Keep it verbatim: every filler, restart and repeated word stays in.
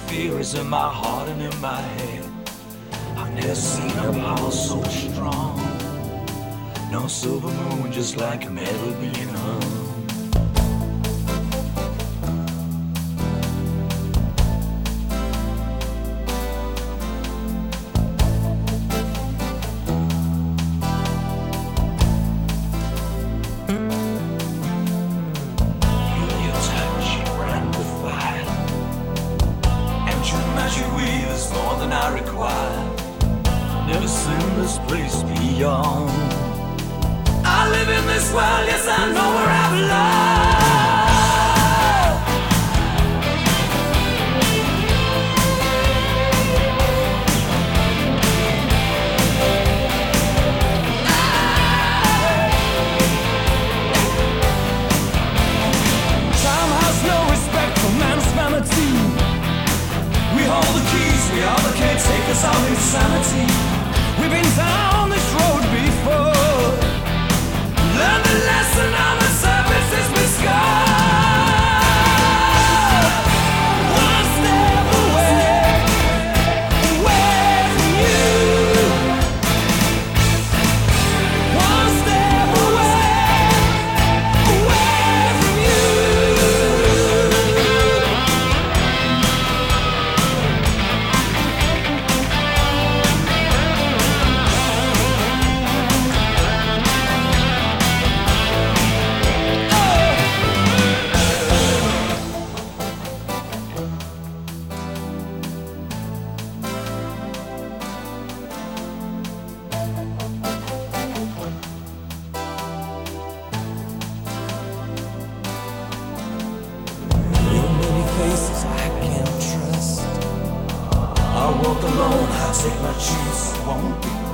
fear is in my heart and in my head. I've never seen a power so strong. No silver moon, just like I'm ever being hung. More than I require. Never seen this place beyond. I live in this world, yes, I know where I belong. Time has no respect for man's vanity. We hold the keys, we are the caretakers of insanity. We've been down this road before. Learn the lesson on the surface is we score. One step away, away from you. One step away, away from you. Faces I can't trust. I walk alone, I take my chance, won't be